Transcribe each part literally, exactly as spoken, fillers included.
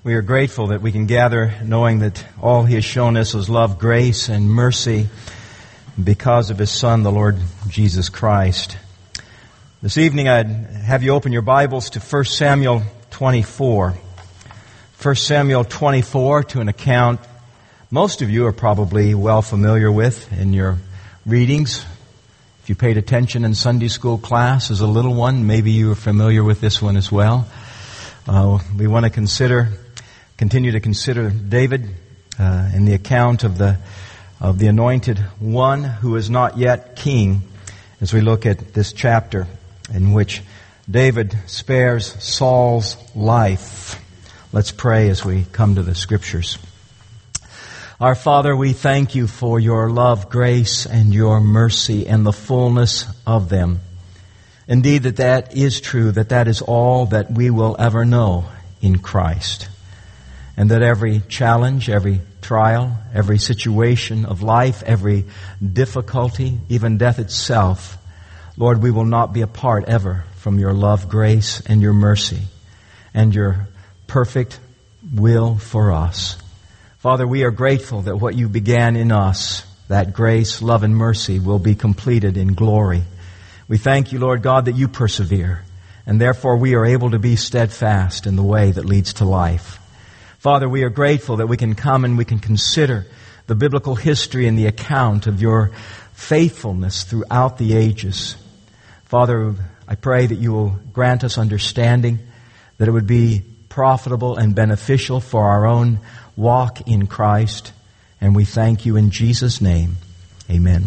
We are grateful that we can gather knowing that all He has shown us is love, grace, and mercy because of His Son, the Lord Jesus Christ. This evening I'd have you open your Bibles to First Samuel twenty-four. First Samuel twenty-four, to an account most of you are probably well familiar with in your readings. If you paid attention in Sunday school class as a little one, maybe you are familiar with this one as well. Uh, we want to consider, continue to consider David uh, in the account of the of the anointed one who is not yet king, as we look at this chapter in which David spares Saul's life. Let's pray as we come to the Scriptures. Our Father, we thank You for Your love, grace, and Your mercy and the fullness of them. Indeed, that that is true, that that is all that we will ever know in Christ. And that every challenge, every trial, every situation of life, every difficulty, even death itself, Lord, we will not be apart ever from Your love, grace, and Your mercy, and Your perfect will for us. Father, we are grateful that what You began in us, that grace, love, and mercy, will be completed in glory. We thank You, Lord God, that You persevere, and therefore we are able to be steadfast in the way that leads to life. Father, we are grateful that we can come and we can consider the biblical history and the account of Your faithfulness throughout the ages. Father, I pray that You will grant us understanding, that it would be profitable and beneficial for our own walk in Christ. And we thank You in Jesus' name. Amen.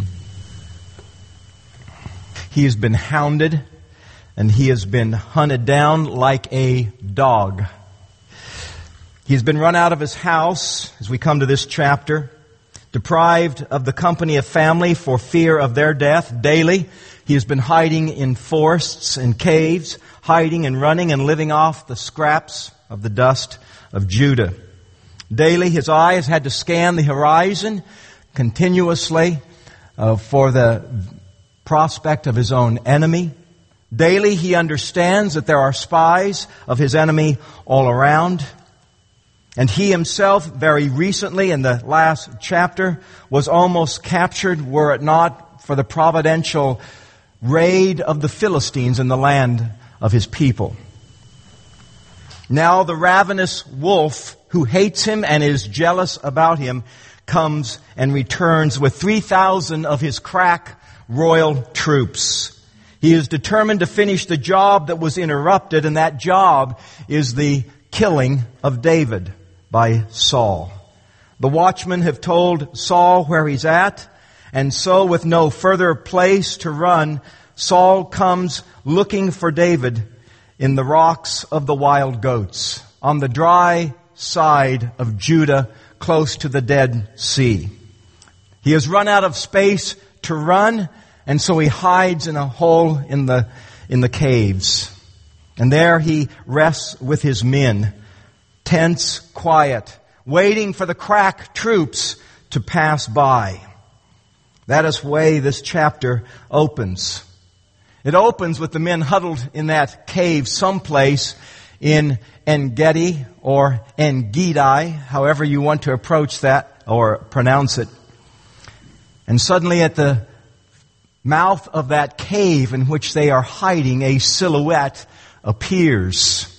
He has been hounded and he has been hunted down like a dog. He has been run out of his house, as we come to this chapter, deprived of the company of family for fear of their death daily. He has been hiding in forests and caves, hiding and running and living off the scraps of the dust of Judah. Daily, his eye has had to scan the horizon continuously uh, for the prospect of his own enemy. Daily, he understands that there are spies of his enemy all around. And he himself, very recently in the last chapter, was almost captured were it not for the providential raid of the Philistines in the land of his people. Now the ravenous wolf who hates him and is jealous about him comes and returns with three thousand of his crack royal troops. He is determined to finish the job that was interrupted, and that job is the killing of David by Saul. The watchmen have told Saul where he's at, and so with no further place to run, Saul comes looking for David in the rocks of the wild goats, on the dry side of Judah, close to the Dead Sea. He has run out of space to run, and so he hides in a hole in the in the caves. And there he rests with his men, tense, quiet, waiting for the crack troops to pass by. That is the way this chapter opens. It opens with the men huddled in that cave someplace in En-Gedi or En-Gedi, however you want to approach that or pronounce it. And suddenly at the mouth of that cave in which they are hiding, a silhouette appears.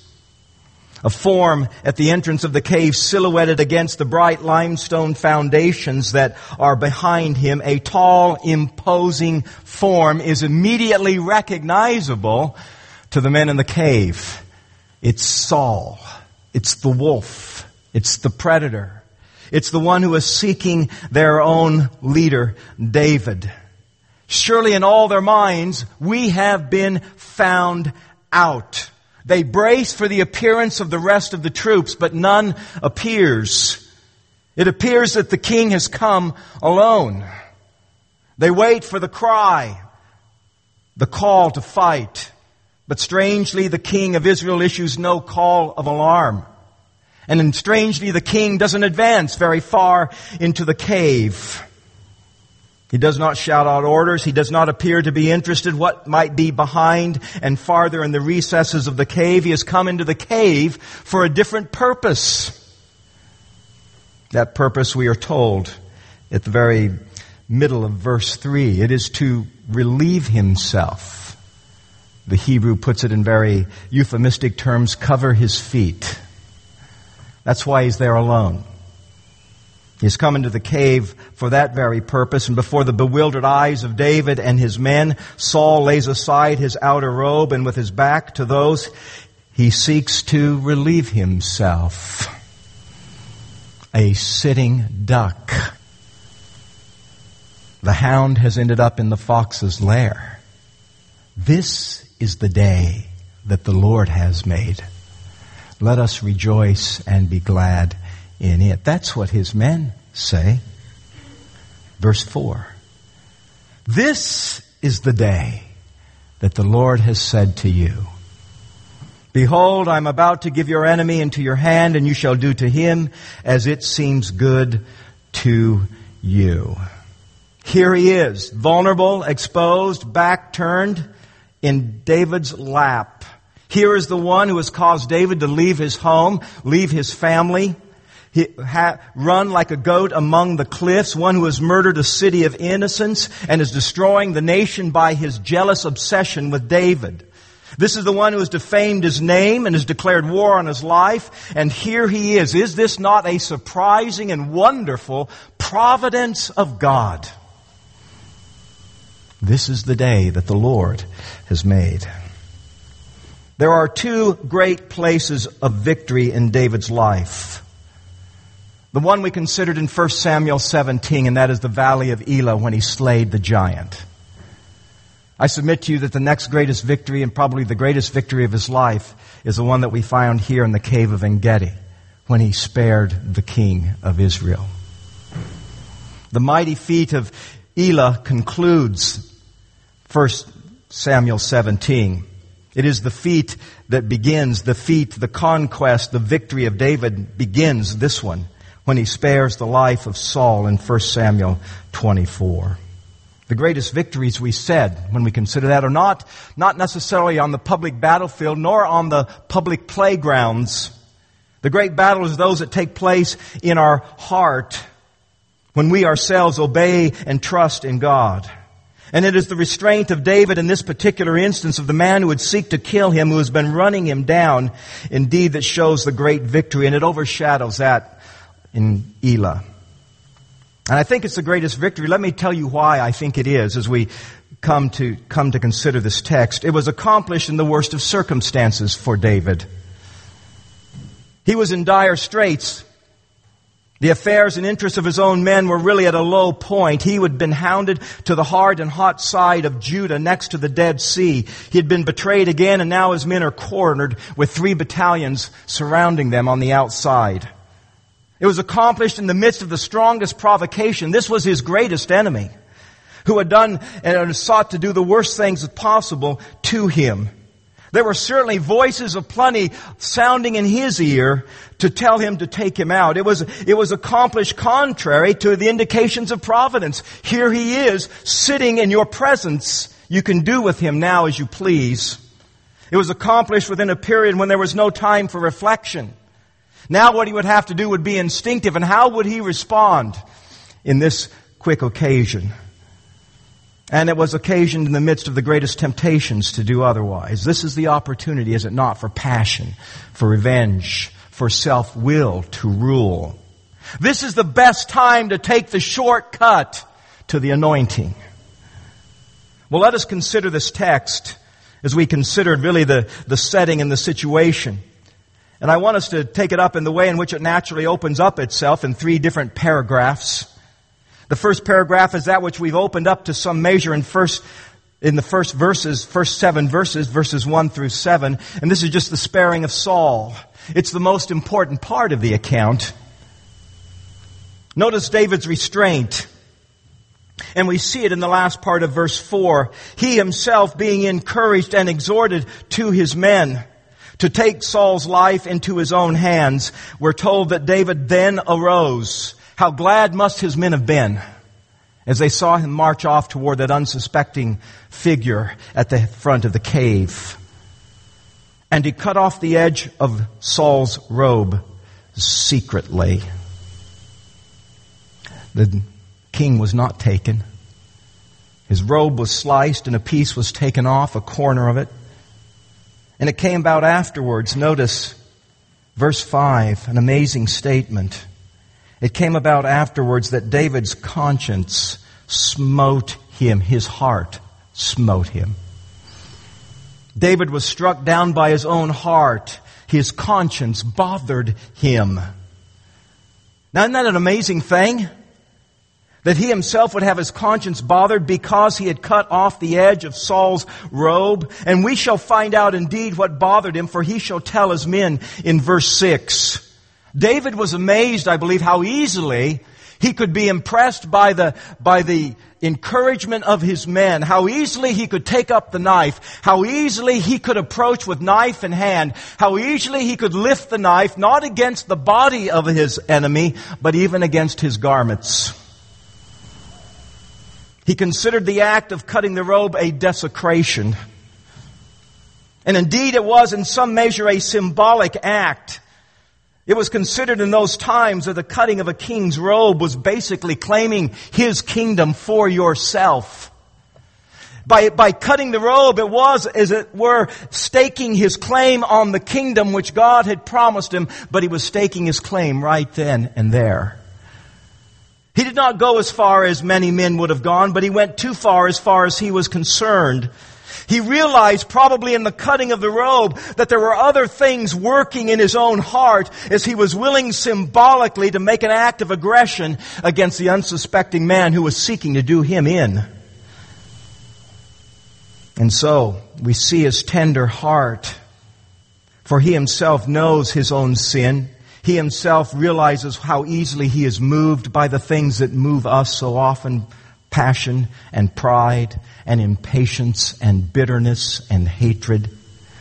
A form at the entrance of the cave, silhouetted against the bright limestone foundations that are behind him. A tall, imposing form is immediately recognizable to the men in the cave. It's Saul. It's the wolf. It's the predator. It's the one who is seeking their own leader, David. Surely in all their minds, we have been found out. They brace for the appearance of the rest of the troops, but none appears. It appears that the king has come alone. They wait for the cry, the call to fight. But strangely, the king of Israel issues no call of alarm. And then strangely, the king doesn't advance very far into the cave. He does not shout out orders. He does not appear to be interested what might be behind and farther in the recesses of the cave. He has come into the cave for a different purpose. That purpose, we are told at the very middle of verse three, it is to relieve himself. The Hebrew puts it in very euphemistic terms, cover his feet. That's why he's there alone. He's come into the cave for that very purpose, and before the bewildered eyes of David and his men, Saul lays aside his outer robe, and with his back to those, he seeks to relieve himself. A sitting duck. The hound has ended up in the fox's lair. This is the day that the Lord has made. Let us rejoice and be glad in it. That's what his men say. Verse four. This is the day that the Lord has said to you, behold, I am about to give your enemy into your hand, and you shall do to him as it seems good to you. Here he is, vulnerable, exposed, back turned in David's lap. Here is the one who has caused David to leave his home, leave his family, He ha- run like a goat among the cliffs, one who has murdered a city of innocents and is destroying the nation by his jealous obsession with David. This is the one who has defamed his name and has declared war on his life. And here he is. Is this not a surprising and wonderful providence of God? This is the day that the Lord has made. There are two great places of victory in David's life. The one we considered in First Samuel seventeen, and that is the valley of Elah when he slayed the giant. I submit to you that the next greatest victory, and probably the greatest victory of his life, is the one that we found here in the cave of En-Gedi, when he spared the king of Israel. The mighty feat of Elah concludes First Samuel seventeen. It is the feat that begins, the feat, the conquest, the victory of David begins, this one, when he spares the life of Saul in First Samuel twenty-four. The greatest victories, we said, when we consider that, are not, not necessarily on the public battlefield, nor on the public playgrounds. The great battles are those that take place in our heart when we ourselves obey and trust in God. And it is the restraint of David in this particular instance of the man who would seek to kill him, who has been running him down, indeed, that shows the great victory, and it overshadows that in Elah. And I think it's the greatest victory. Let me tell you why I think it is as we come to come to consider this text. It was accomplished in the worst of circumstances for David. He was in dire straits. The affairs and interests of his own men were really at a low point. He had been hounded to the hard and hot side of Judah next to the Dead Sea. He had been betrayed again, and now his men are cornered with three battalions surrounding them on the outside. It was accomplished in the midst of the strongest provocation. This was his greatest enemy, who had done and sought to do the worst things possible to him. There were certainly voices of plenty sounding in his ear to tell him to take him out. It was, it was accomplished contrary to the indications of providence. Here he is, sitting in your presence. You can do with him now as you please. It was accomplished within a period when there was no time for reflection. Now what he would have to do would be instinctive. And how would he respond in this quick occasion? And it was occasioned in the midst of the greatest temptations to do otherwise. This is the opportunity, is it not, for passion, for revenge, for self-will to rule. This is the best time to take the shortcut to the anointing. Well, let us consider this text as we considered really the, the setting and the situation. And I want us to take it up in the way in which it naturally opens up itself in three different paragraphs. The first paragraph is that which we've opened up to some measure in first, in the first verses, first seven verses, verses one through seven. And this is just the sparing of Saul. It's the most important part of the account. Notice David's restraint. And we see it in the last part of verse four. He himself being encouraged and exhorted to his men to take Saul's life into his own hands. We're told that David then arose. How glad must his men have been. as they saw him march off toward that unsuspecting figure at the front of the cave. And he cut off the edge of Saul's robe secretly. The king was not taken. His robe was sliced and a piece was taken off, a corner of it. And it came about afterwards. Notice verse five, an amazing statement. It came about afterwards that David's conscience smote him. His heart smote him. David was struck down by his own heart. His conscience bothered him. Now, isn't that an amazing thing? That he himself would have his conscience bothered because he had cut off the edge of Saul's robe. And we shall find out indeed what bothered him, for he shall tell his men in verse six. David was amazed, I believe, how easily he could be impressed by the, by the encouragement of his men, how easily he could take up the knife, how easily he could approach with knife in hand, how easily he could lift the knife, not against the body of his enemy, but even against his garments. He considered the act of cutting the robe a desecration. And indeed it was in some measure a symbolic act. It was considered in those times that the cutting of a king's robe was basically claiming his kingdom for yourself. By, by cutting the robe, it was, as it were, staking his claim on the kingdom which God had promised him, but he was staking his claim right then and there. He did not go as far as many men would have gone, but he went too far as far as he was concerned. He realized probably in the cutting of the robe that there were other things working in his own heart as he was willing symbolically to make an act of aggression against the unsuspecting man who was seeking to do him in. And so we see his tender heart, for he himself knows his own sin. He himself realizes how easily he is moved by the things that move us so often: passion and pride and impatience and bitterness and hatred.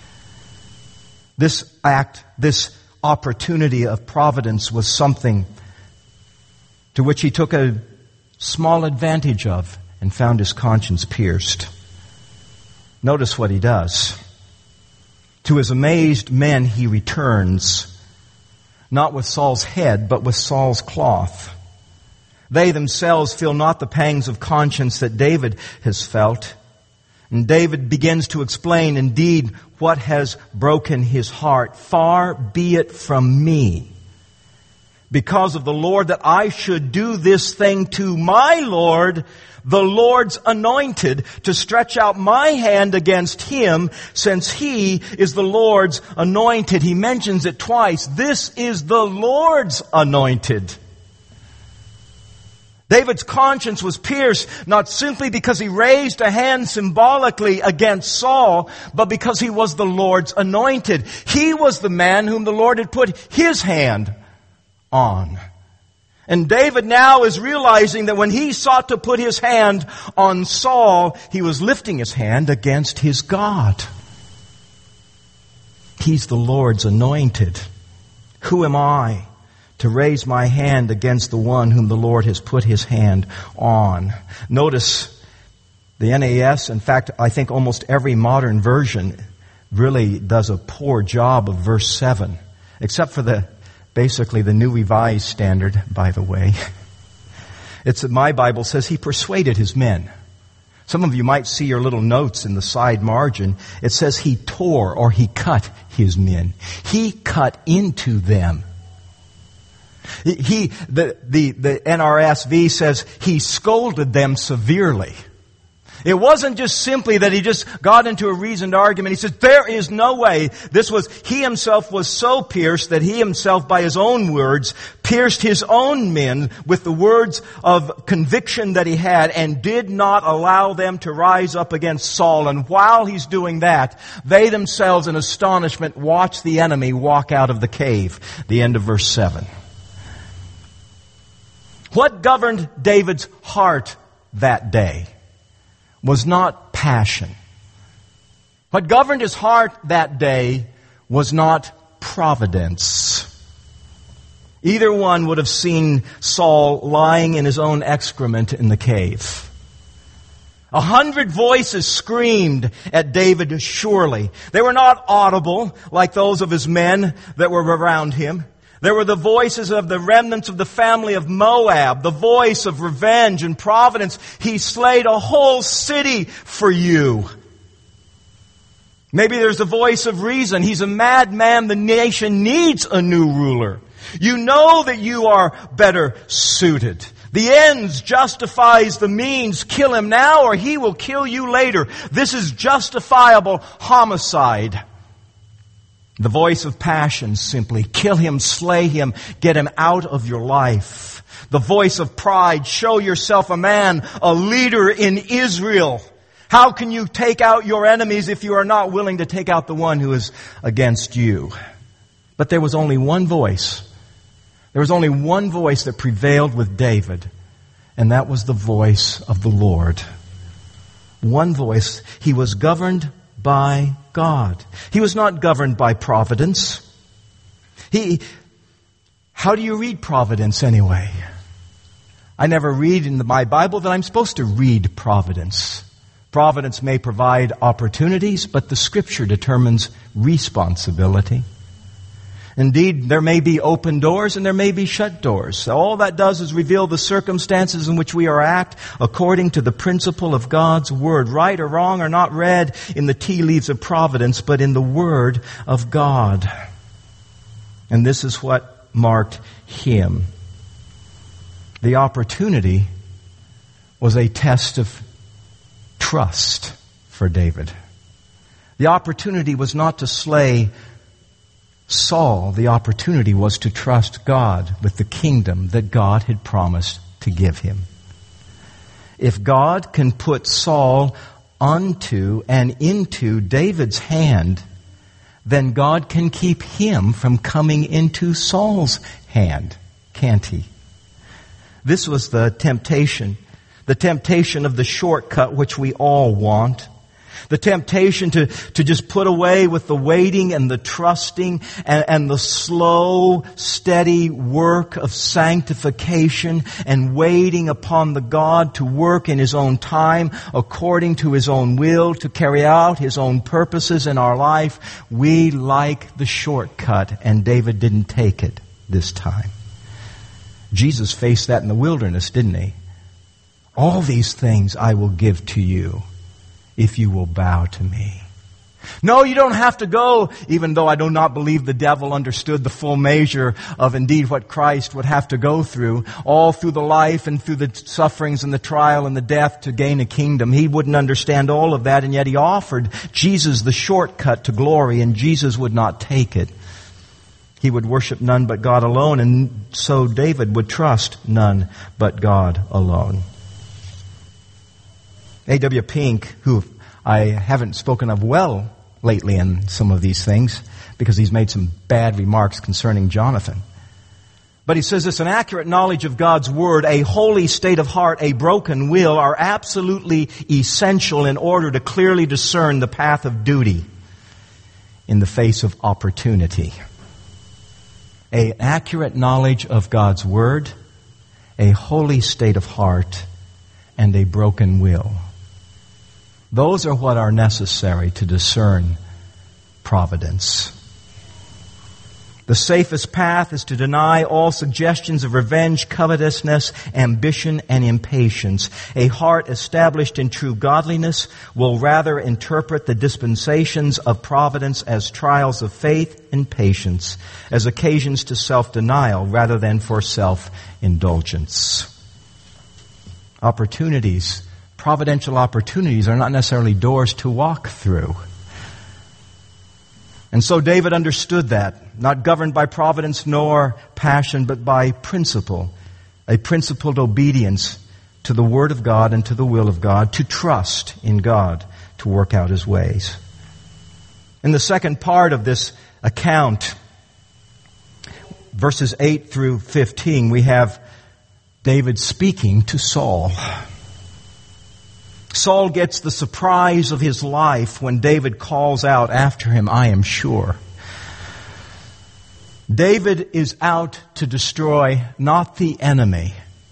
This act, this opportunity of providence was something to which he took a small advantage of and found his conscience pierced. Notice what he does. To his amazed men he returns, not with Saul's head, but with Saul's cloth. They themselves feel not the pangs of conscience that David has felt. And David begins to explain indeed what has broken his heart. Far be it from me, because of the Lord, that I should do this thing to my Lord, the Lord's anointed, to stretch out my hand against him, since he is the Lord's anointed. He mentions it twice. This is the Lord's anointed. David's conscience was pierced not simply because he raised a hand symbolically against Saul, but because he was the Lord's anointed. He was the man whom the Lord had put his hand on. And David now is realizing that when he sought to put his hand on Saul, he was lifting his hand against his God. He's the Lord's anointed. Who am I to raise my hand against the one whom the Lord has put his hand on? Notice the N A S, in fact, I think almost every modern version really does a poor job of verse seven, except for the basically the New Revised Standard, by the way. It's my Bible says he persuaded his men. Some of you might see your little notes in the side margin. It says he tore or he cut his men. He cut into them. He, the, the, the N R S V says he scolded them severely. It wasn't just simply that he just got into a reasoned argument. He said, there is no way. This was, he himself was so pierced that he himself, by his own words, pierced his own men with the words of conviction that he had, and did not allow them to rise up against Saul. And while he's doing that, they themselves in astonishment watch the enemy walk out of the cave. The end of verse seven. What governed David's heart that day was not passion. What governed his heart that day was not providence. Either one would have seen Saul lying in his own excrement in the cave. A hundred voices screamed at David surely. They were not audible like those of his men that were around him. There were the voices of the remnants of the family of Moab, the voice of revenge and providence. He slayed a whole city for you. Maybe there's the voice of reason. He's a madman. The nation needs a new ruler. You know that you are better suited. The ends justifies the means. Kill him now or he will kill you later. This is justifiable homicide. The voice of passion simply, kill him, slay him, get him out of your life. The voice of pride, show yourself a man, a leader in Israel. How can you take out your enemies if you are not willing to take out the one who is against you? But there was only one voice. There was only one voice that prevailed with David, and that was the voice of the Lord. One voice. He was governed by God. He was not governed by providence. He, how do you read providence anyway? I never read in my Bible that I'm supposed to read providence. Providence may provide opportunities, but the Scripture determines responsibility. Indeed, there may be open doors and there may be shut doors. All that does is reveal the circumstances in which we are act according to the principle of God's Word. Right or wrong are not read in the tea leaves of providence, but in the Word of God. And this is what marked him. The opportunity was a test of trust for David. The opportunity was not to slay Saul. The opportunity was to trust God with the kingdom that God had promised to give him. If God can put Saul onto and into David's hand, then God can keep him from coming into Saul's hand, can't he? This was the temptation. The temptation of the shortcut which we all want. The temptation to, to just put away with the waiting and the trusting and, and the slow, steady work of sanctification and waiting upon the God to work in His own time, according to His own will, to carry out His own purposes in our life. We like the shortcut, and David didn't take it this time. Jesus faced that in the wilderness, didn't He? All these things I will give to you if you will bow to me. No, you don't have to go, even though I do not believe the devil understood the full measure of indeed what Christ would have to go through, all through the life and through the sufferings and the trial and the death to gain a kingdom. He wouldn't understand all of that, and yet He offered Jesus the shortcut to glory, and Jesus would not take it. He would worship none but God alone, and so David would trust none but God alone. A W Pink, who I haven't spoken of well lately in some of these things, because he's made some bad remarks concerning Jonathan. But he says this: an accurate knowledge of God's Word, a holy state of heart, a broken will are absolutely essential in order to clearly discern the path of duty in the face of opportunity. An accurate knowledge of God's Word, a holy state of heart, and a broken will. Those are what are necessary to discern providence. The safest path is to deny all suggestions of revenge, covetousness, ambition, and impatience. A heart established in true godliness will rather interpret the dispensations of providence as trials of faith and patience, as occasions to self-denial rather than for self-indulgence. Opportunities, providential opportunities, are not necessarily doors to walk through. And so David understood that, not governed by providence nor passion, but by principle, a principled obedience to the Word of God and to the will of God, to trust in God to work out His ways. In the second part of this account, verses eight through fifteen, we have David speaking to Saul. Saul gets the surprise of his life when David calls out after him, "I am sure." David is out to destroy not the enemy,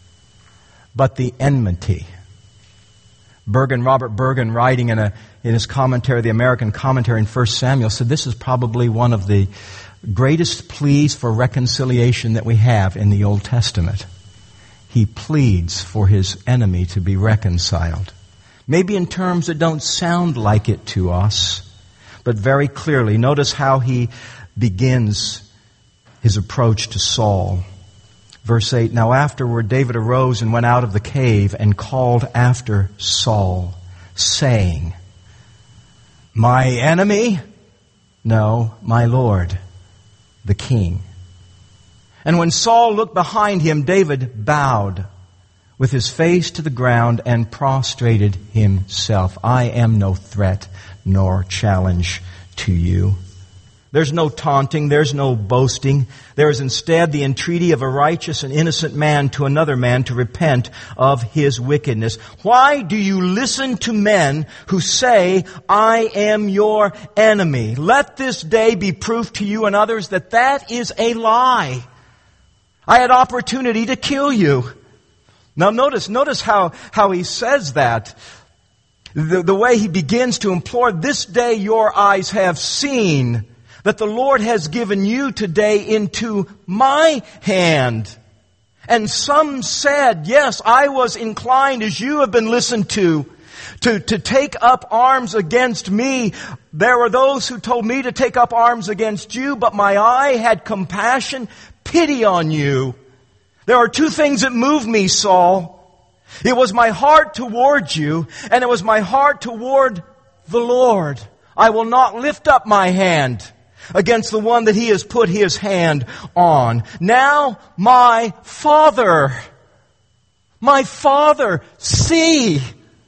but the enmity. Bergen, Robert Bergen, writing in, a, in his commentary, the American commentary in First Samuel, said this is probably one of the greatest pleas for reconciliation that we have in the Old Testament. He pleads for his enemy to be reconciled. Maybe in terms that don't sound like it to us, but very clearly. Notice how he begins his approach to Saul. Verse eight, now afterward David arose and went out of the cave and called after Saul, saying, my enemy? No, my Lord, the king. And when Saul looked behind him, David bowed with his face to the ground and prostrated himself. I am no threat nor challenge to you. There's no taunting. There's no boasting. There is instead the entreaty of a righteous and innocent man to another man to repent of his wickedness. Why do you listen to men who say, I am your enemy? Let this day be proof to you and others that that is a lie. I had opportunity to kill you. Now notice, notice how, how he says that. The, the way he begins to implore, this day your eyes have seen that the Lord has given you today into my hand. And some said, yes, I was inclined, as you have been listened to, to, to take up arms against me. There were those who told me to take up arms against you, but my eye had compassion, pity on you. There are two things that move me, Saul. It was my heart toward you, and it was my heart toward the Lord. I will not lift up my hand against the one that he has put his hand on. Now, my Father, my Father, see.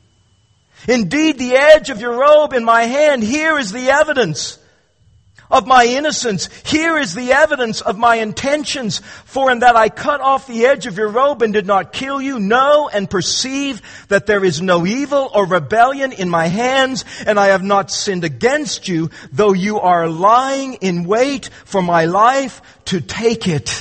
Indeed, the edge of your robe in my hand, here is the evidence of my innocence. Here is the evidence of my intentions. For in that I cut off the edge of your robe and did not kill you, know and perceive that there is no evil or rebellion in my hands, and I have not sinned against you, though you are lying in wait for my life to take it.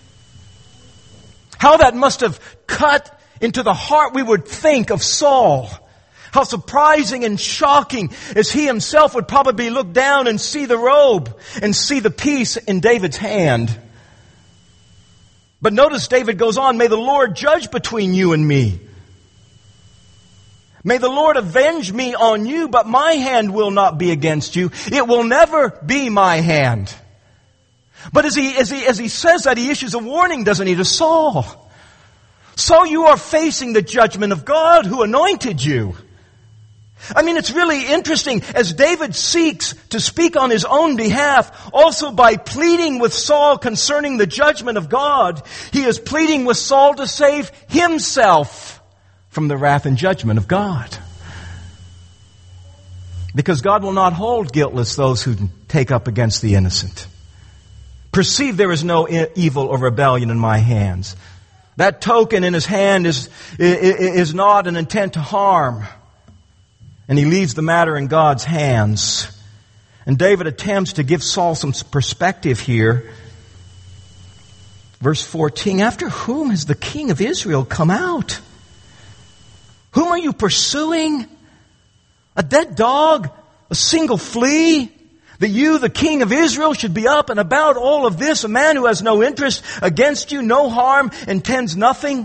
How that must have cut into the heart, we would think, of Saul. How surprising and shocking as he himself would probably look down and see the robe and see the piece in David's hand. But notice David goes on, may the Lord judge between you and me. May the Lord avenge me on you, but my hand will not be against you. It will never be my hand. But as he, as he, as he says that, he issues a warning, doesn't he, to Saul. So you are facing the judgment of God who anointed you. I mean, it's really interesting as David seeks to speak on his own behalf, also by pleading with Saul concerning the judgment of God, he is pleading with Saul to save himself from the wrath and judgment of God. Because God will not hold guiltless those who take up against the innocent. Perceive there is no evil or rebellion in my hands. That token in his hand is, is not an intent to harm. And he leaves the matter in God's hands. And David attempts to give Saul some perspective here. Verse fourteen, after whom has the king of Israel come out? Whom are you pursuing? A dead dog? A single flea? That you, the king of Israel, should be up and about all of this, a man who has no interest against you, no harm, intends nothing?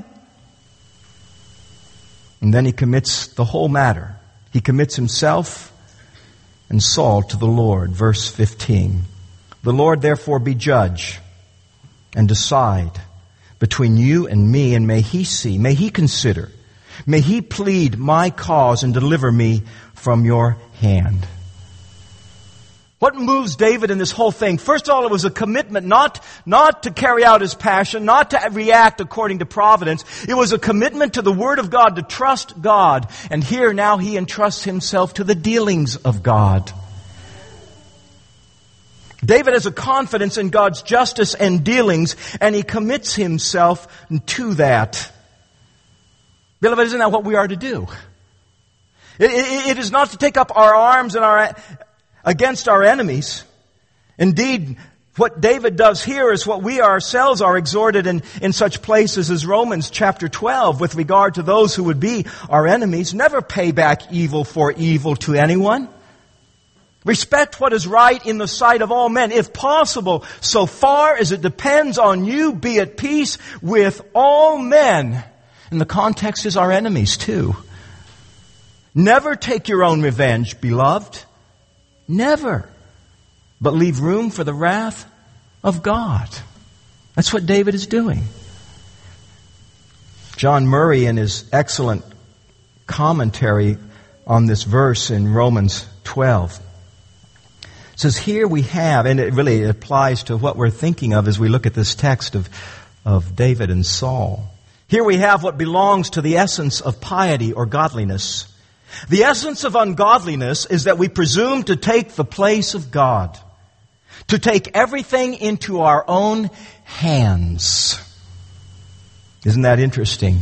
And then he commits the whole matter. He commits himself and Saul to the Lord. Verse fifteen. The Lord therefore be judge and decide between you and me, and may he see, may he consider, may he plead my cause and deliver me from your hand. What moves David in this whole thing? First of all, it was a commitment not, not to carry out his passion, not to react according to providence. It was a commitment to the Word of God, to trust God. And here now he entrusts himself to the dealings of God. David has a confidence in God's justice and dealings, and he commits himself to that. Beloved, isn't that what we are to do? It, it, it is not to take up our arms and our... against our enemies. Indeed, What David does here is what we ourselves are exhorted in, in such places as Romans chapter twelve with regard to those who would be our enemies. Never pay back evil for evil to anyone. Respect what is right in the sight of all men. If possible, so far as it depends on you, be at peace with all men. And the context is our enemies too. Never take your own revenge, beloved. Never. But leave room for the wrath of God. That's what David is doing. John Murray, in his excellent commentary on this verse in Romans twelve, says here we have, and it really applies to what we're thinking of as we look at this text of, of David and Saul. Here we have what belongs to the essence of piety or godliness. The essence of ungodliness is that we presume to take the place of God, to take everything into our own hands. Isn't that interesting?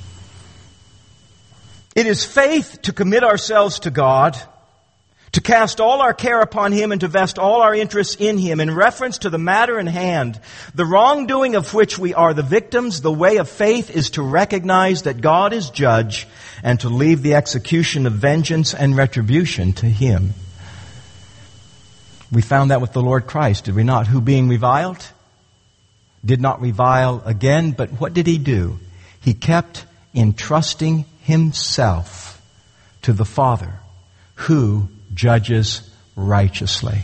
It is faith to commit ourselves to God, to cast all our care upon Him and to vest all our interests in Him in reference to the matter in hand, the wrongdoing of which we are the victims. The way of faith is to recognize that God is judge and to leave the execution of vengeance and retribution to Him. We found that with the Lord Christ, did we not? Who being reviled, did not revile again, but what did He do? He kept entrusting Himself to the Father, who judges righteously.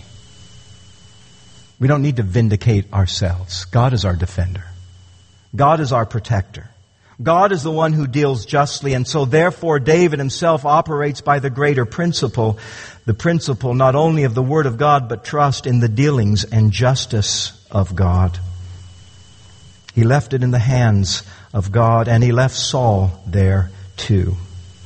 We don't need to vindicate ourselves. God is our defender. God is our protector. God is the one who deals justly, and so therefore David himself operates by the greater principle, the principle not only of the Word of God, but trust in the dealings and justice of God. He left it in the hands of God, and he left Saul there too.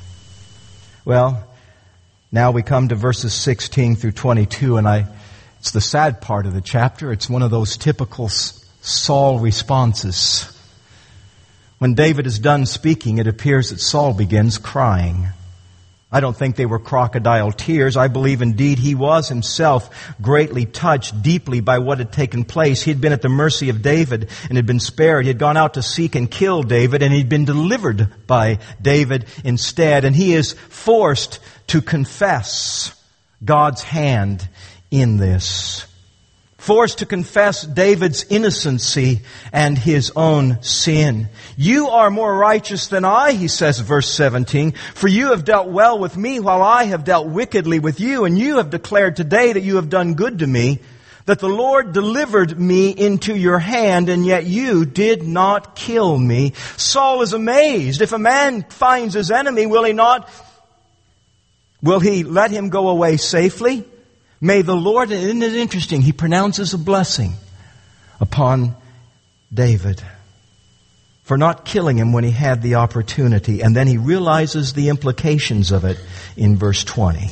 Well, now we come to verses sixteen through twenty-two, and I, it's the sad part of the chapter. It's one of those typical Saul responses. When David is done speaking, it appears that Saul begins crying. I don't think they were crocodile tears. I believe indeed he was himself greatly touched deeply by what had taken place. He had been at the mercy of David and had been spared. He had gone out to seek and kill David, and he'd been delivered by David instead. And he is forced to confess God's hand in this. Forced to confess David's innocency and his own sin. You are more righteous than I, he says, verse seventeen, for you have dealt well with me while I have dealt wickedly with you, and you have declared today that you have done good to me, that the Lord delivered me into your hand, and yet you did not kill me. Saul is amazed. If a man finds his enemy, will he not, will he let him go away safely? May the Lord, and isn't it interesting, he pronounces a blessing upon David for not killing him when he had the opportunity. And then he realizes the implications of it in verse twenty.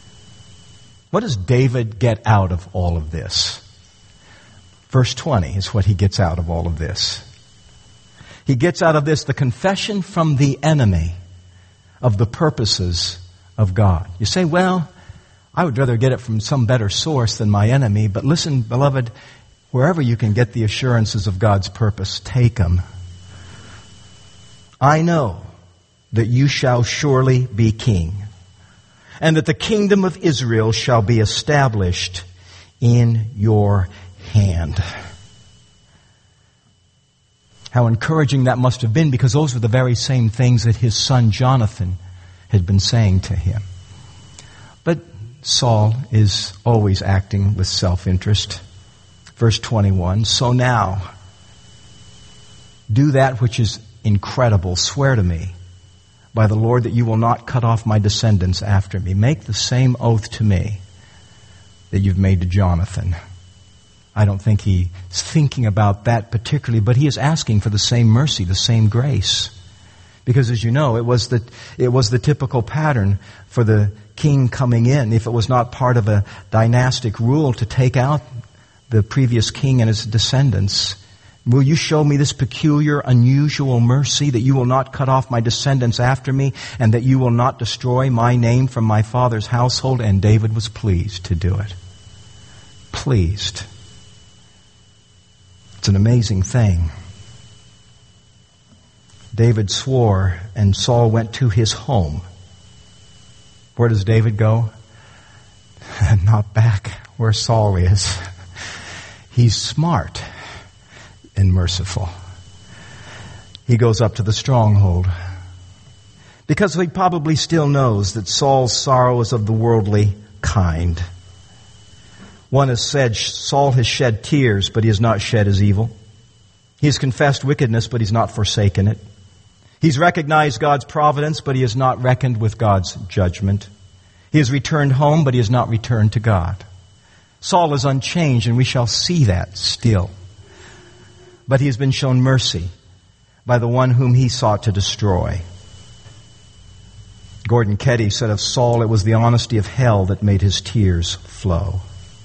What does David get out of all of this? Verse twenty is what he gets out of all of this. He gets out of this the confession from the enemy of the purposes of God. You say, well, I would rather get it from some better source than my enemy. But listen, beloved, wherever you can get the assurances of God's purpose, take them. I know that you shall surely be king, and that the kingdom of Israel shall be established in your hand. How encouraging that must have been, because those were the very same things that his son Jonathan had been saying to him. But Saul is always acting with self-interest. Verse twenty-one, so now, do that which is incredible. Swear to me by the Lord that you will not cut off my descendants after me. Make the same oath to me that you've made to Jonathan. I don't think he's thinking about that particularly, but he is asking for the same mercy, the same grace. Because as you know, it was the, it was the typical pattern for the king coming in, if it was not part of a dynastic rule, to take out the previous king and his descendants. Will you show me this peculiar, unusual mercy, that you will not cut off my descendants after me, and that you will not destroy my name from my father's household? And David was pleased to do it. Pleased. It's an amazing thing. David swore, and Saul went to his home. Where does David go? Not back where Saul is. He's smart and merciful. He goes up to the stronghold, because he probably still knows that Saul's sorrow is of the worldly kind. One has said, Saul has shed tears, but he has not shed his evil. He has confessed wickedness, but he's not forsaken it. He's recognized God's providence, but he has not reckoned with God's judgment. He has returned home, but he has not returned to God. Saul is unchanged, and we shall see that still. But he has been shown mercy by the one whom he sought to destroy. Gordon Ketty said of Saul, it was the honesty of hell that made his tears flow.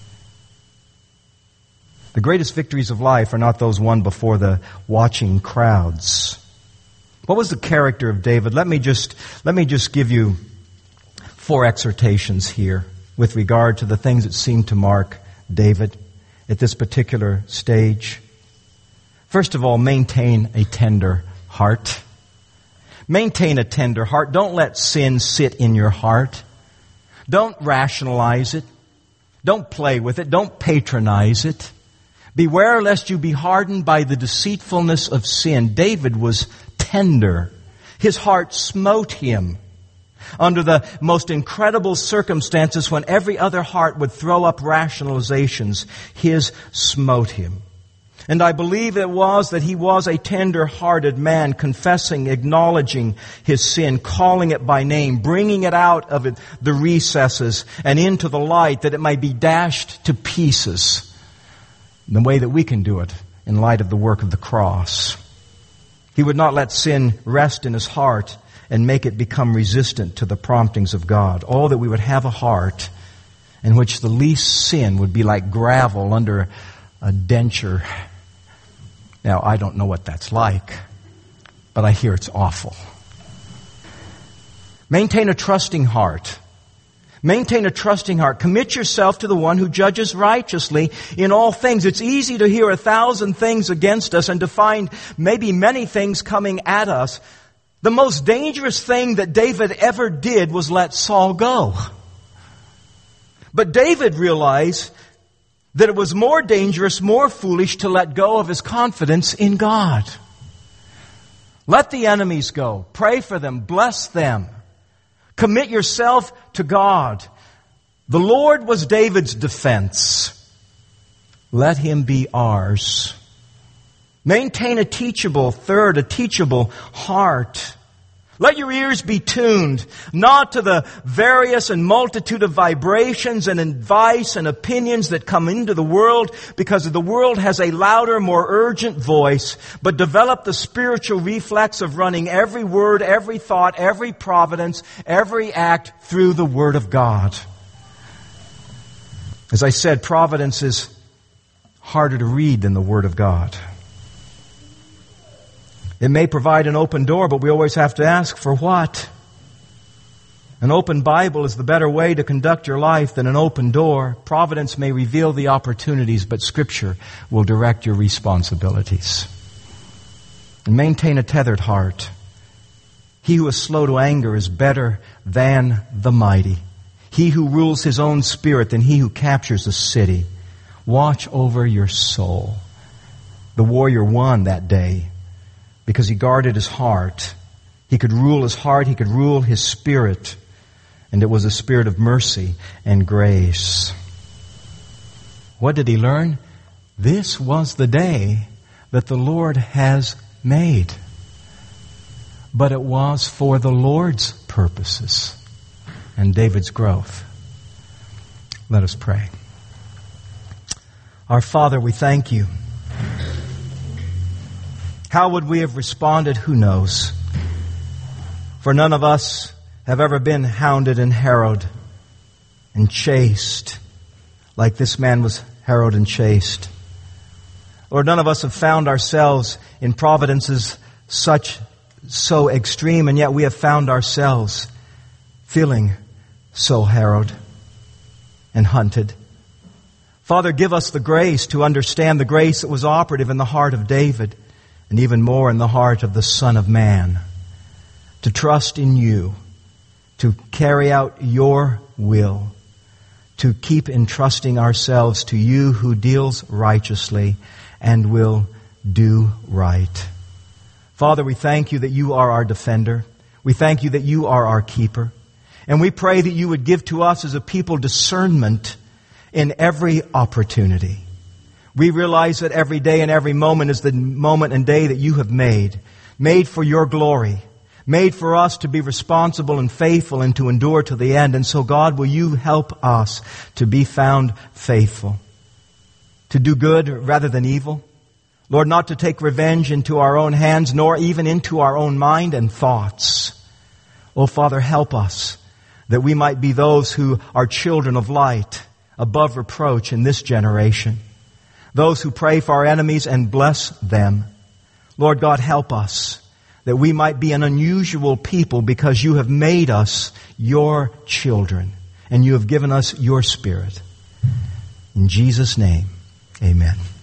The greatest victories of life are not those won before the watching crowds. What was the character of David? Let me just, let me just give you four exhortations here with regard to the things that seem to mark David at this particular stage. First of all, maintain a tender heart. Maintain a tender heart. Don't let sin sit in your heart. Don't rationalize it. Don't play with it. Don't patronize it. Beware lest you be hardened by the deceitfulness of sin. David was tender. His heart smote him under the most incredible circumstances when every other heart would throw up rationalizations. His smote him. And I believe it was that he was a tender-hearted man, confessing, acknowledging his sin, calling it by name, bringing it out of it, the recesses and into the light, that it might be dashed to pieces, the way that we can do it in light of the work of the cross. He would not let sin rest in his heart and make it become resistant to the promptings of God. Oh, that we would have a heart in which the least sin would be like gravel under a denture. Now, I don't know what that's like, but I hear it's awful. Maintain a trusting heart. Maintain a trusting heart. Commit yourself to the one who judges righteously in all things. It's easy to hear a thousand things against us and to find maybe many things coming at us. The most dangerous thing that David ever did was let Saul go. But David realized that it was more dangerous, more foolish to let go of his confidence in God. Let the enemies go. Pray for them. Bless them. Commit yourself to God. The Lord was David's defense. Let Him be ours. Maintain a teachable, third, a teachable heart. Let your ears be tuned, not to the various and multitude of vibrations and advice and opinions that come into the world, because the world has a louder, more urgent voice, but develop the spiritual reflex of running every word, every thought, every providence, every act through the Word of God. As I said, providence is harder to read than the Word of God. It may provide an open door, but we always have to ask, for what? An open Bible is the better way to conduct your life than an open door. Providence may reveal the opportunities, but Scripture will direct your responsibilities. And maintain a tethered heart. He who is slow to anger is better than the mighty. He who rules his own spirit than he who captures a city. Watch over your soul. The warrior won that day because he guarded his heart. He could rule his heart, he could rule his spirit, and it was a spirit of mercy and grace. What did he learn? This was the day that the Lord has made. But it was for the Lord's purposes and David's growth. Let us pray. Our Father, we thank You. How would we have responded? Who knows? For none of us have ever been hounded and harrowed and chased like this man was harrowed and chased. Lord, none of us have found ourselves in providences such, so extreme, and yet we have found ourselves feeling so harrowed and hunted. Father, give us the grace to understand the grace that was operative in the heart of David, and even more in the heart of the Son of Man, to trust in you, to carry out your will, to keep entrusting ourselves to you who deals righteously and will do right. Father, we thank you that you are our defender. We thank you that you are our keeper. And we pray that you would give to us as a people discernment in every opportunity. We realize that every day and every moment is the moment and day that you have made, made for your glory, made for us to be responsible and faithful and to endure to the end. And so, God, will you help us to be found faithful, to do good rather than evil. Lord, not to take revenge into our own hands, nor even into our own mind and thoughts. Oh, Father, help us that we might be those who are children of light, above reproach in this generation. Those who pray for our enemies and bless them. Lord God, help us that we might be an unusual people because you have made us your children and you have given us your Spirit. In Jesus' name, amen.